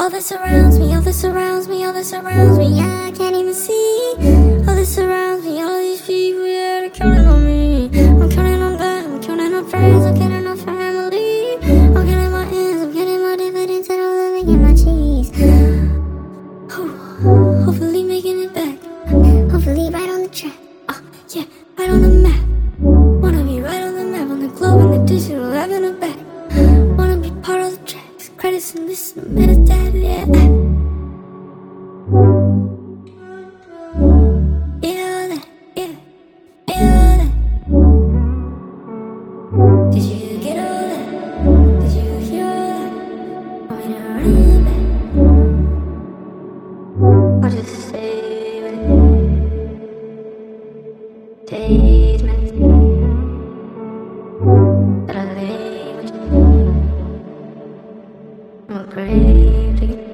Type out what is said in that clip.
All that surrounds me, all that surrounds me, all that surrounds me, yeah, I can't even see. All that surrounds me, all of these people, yeah, they're counting on me. I'm counting on God, I'm counting on friends, I'm counting on family. I'm counting my ends, I'm counting my dividends, and I'm living in my cheese. Hopefully making it back, hopefully right on the track. Yeah, right on the map. Wanna be right on the map, on the globe, in the digital, having a back. Wanna be part of the tracks, credits and this and metadata, yeah. Yeah, all that, yeah, yeah, all that. Did you get all that? Did you hear all that? Want me to run it back? I'll just say what it days, minutes, that I lay with you. I'm a grave digger.